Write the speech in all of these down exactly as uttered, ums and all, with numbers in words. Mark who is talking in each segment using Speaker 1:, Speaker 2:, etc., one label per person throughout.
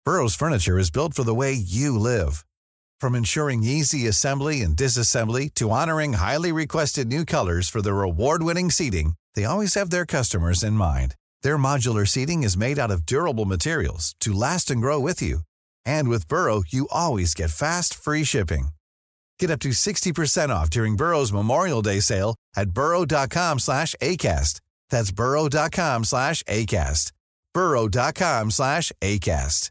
Speaker 1: Burrow's furniture is built for the way you live. From ensuring easy assembly and disassembly to honoring highly requested new colors for their award-winning seating, they always have their customers in mind. Their modular seating is made out of durable materials to last and grow with you. And with Burrow, you always get fast, free shipping. Get up to sixty percent off during Burrow's Memorial Day sale at burrow.com slash ACAST. That's burrow.com slash ACAST. burrow.com slash ACAST.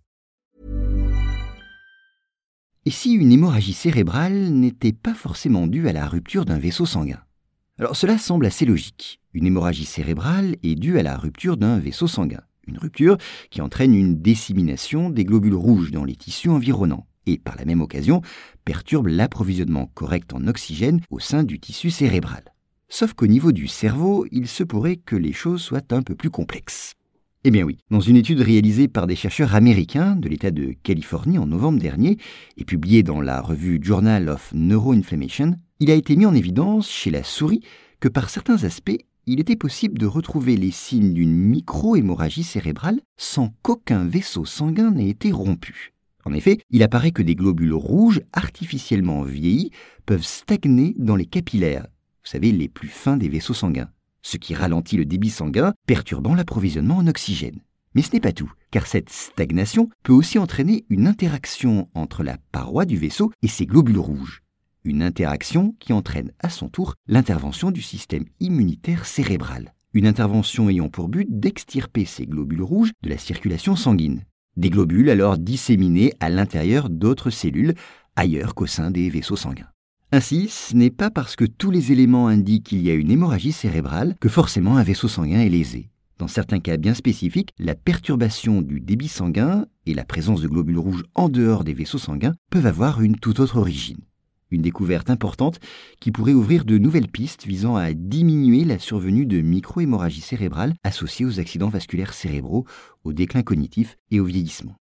Speaker 2: Et si une hémorragie cérébrale n'était pas forcément due à la rupture d'un vaisseau sanguin? Alors cela semble assez logique. Une hémorragie cérébrale est due à la rupture d'un vaisseau sanguin. Une rupture qui entraîne une dissémination des globules rouges dans les tissus environnants et, par la même occasion, perturbe l'approvisionnement correct en oxygène au sein du tissu cérébral. Sauf qu'au niveau du cerveau, il se pourrait que les choses soient un peu plus complexes. Eh bien oui, dans une étude réalisée par des chercheurs américains de l'État de Californie en novembre dernier et publiée dans la revue Journal of Neuroinflammation, il a été mis en évidence chez la souris que par certains aspects, il était possible de retrouver les signes d'une micro-hémorragie cérébrale sans qu'aucun vaisseau sanguin n'ait été rompu. En effet, il apparaît que des globules rouges artificiellement vieillis peuvent stagner dans les capillaires, vous savez, les plus fins des vaisseaux sanguins, ce qui ralentit le débit sanguin, perturbant l'approvisionnement en oxygène. Mais ce n'est pas tout, car cette stagnation peut aussi entraîner une interaction entre la paroi du vaisseau et ses globules rouges. Une interaction qui entraîne à son tour l'intervention du système immunitaire cérébral. Une intervention ayant pour but d'extirper ces globules rouges de la circulation sanguine. Des globules alors disséminés à l'intérieur d'autres cellules, ailleurs qu'au sein des vaisseaux sanguins. Ainsi, ce n'est pas parce que tous les éléments indiquent qu'il y a une hémorragie cérébrale que forcément un vaisseau sanguin est lésé. Dans certains cas bien spécifiques, la perturbation du débit sanguin et la présence de globules rouges en dehors des vaisseaux sanguins peuvent avoir une toute autre origine. Une découverte importante qui pourrait ouvrir de nouvelles pistes visant à diminuer la survenue de micro-hémorragies cérébrales associées aux accidents vasculaires cérébraux, au déclin cognitif et au vieillissement.